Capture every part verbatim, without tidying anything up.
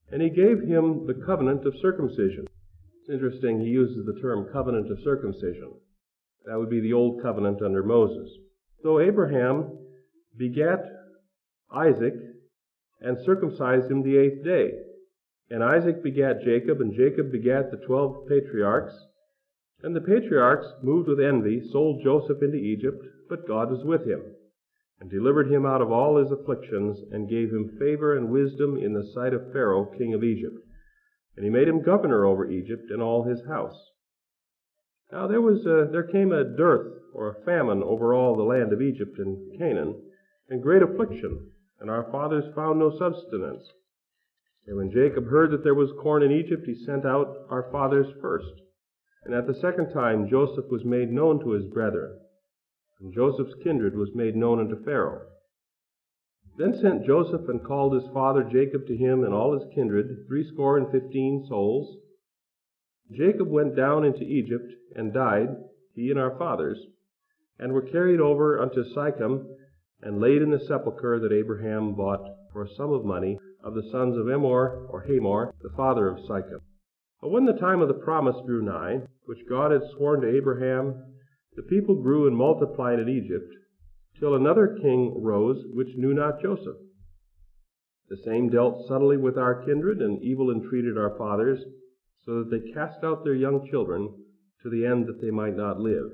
and he gave him the covenant of circumcision. It's interesting, he uses the term covenant of circumcision. That would be the old covenant under Moses. So Abraham begat Isaac and circumcised him the eighth day. And Isaac begat Jacob, and Jacob begat the twelve patriarchs. And the patriarchs, moved with envy, sold Joseph into Egypt, but God was with him, and delivered him out of all his afflictions, and gave him favor and wisdom in the sight of Pharaoh, king of Egypt. And he made him governor over Egypt and all his house. Now there was a, there came a dearth or a famine over all the land of Egypt and Canaan, and great affliction, and our fathers found no subsistence. And when Jacob heard that there was corn in Egypt, he sent out our fathers first. And at the second time Joseph was made known to his brethren, and Joseph's kindred was made known unto Pharaoh. Then sent Joseph and called his father Jacob to him and all his kindred, threescore and fifteen souls. Jacob went down into Egypt and died, he and our fathers, and were carried over unto Sychem, and laid in the sepulchre that Abraham bought for a sum of money of the sons of Emor, or Hamor, the father of Sychem. But when the time of the promise drew nigh, which God had sworn to Abraham, the people grew and multiplied in Egypt, till another king rose, which knew not Joseph. The same dealt subtly with our kindred, and evil entreated our fathers, so that they cast out their young children, to the end that they might not live.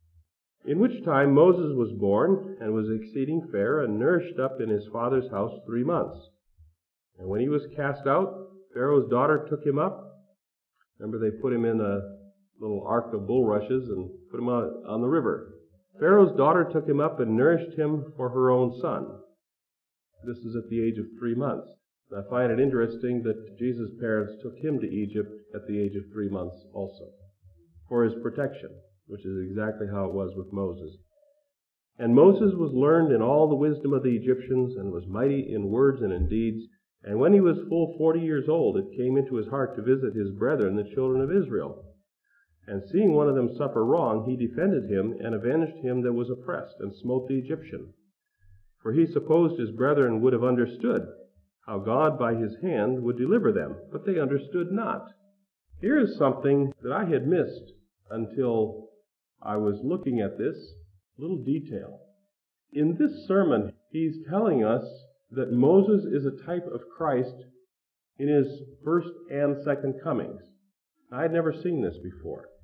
In which time Moses was born, and was exceeding fair, and nourished up in his father's house three months. And when he was cast out, Pharaoh's daughter took him up. Remember, they put him in a little ark of bulrushes and put him on, on the river. Pharaoh's daughter took him up and nourished him for her own son. This is at the age of three months. And I find it interesting that Jesus' parents took him to Egypt at the age of three months also, for his protection, which is exactly how it was with Moses. And Moses was learned in all the wisdom of the Egyptians, and was mighty in words and in deeds. And when he was full forty years old, it came into his heart to visit his brethren, the children of Israel. And seeing one of them suffer wrong, he defended him, and avenged him that was oppressed, and smote the Egyptian. For he supposed his brethren would have understood how God by his hand would deliver them, but they understood not. Here is something that I had missed until I was looking at this little detail. In this sermon, he's telling us that Moses is a type of Christ in his first and second comings. I had never seen this before.